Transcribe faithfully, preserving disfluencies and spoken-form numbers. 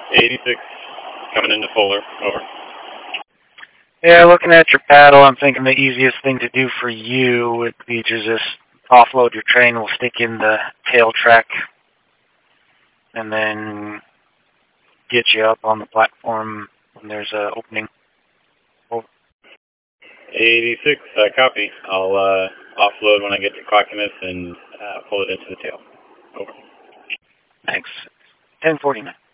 eighty-six, coming into Fuller, over. Yeah, looking at your paddle, I'm thinking the easiest thing to do for you would be to just offload your train. We'll stick in the tail track and then get you up on the platform when there's an opening. Over. eighty-six, uh, copy. I'll uh, offload when I get to Clackamas and uh, pull it into the tail. Over. Thanks. ten forty-nine.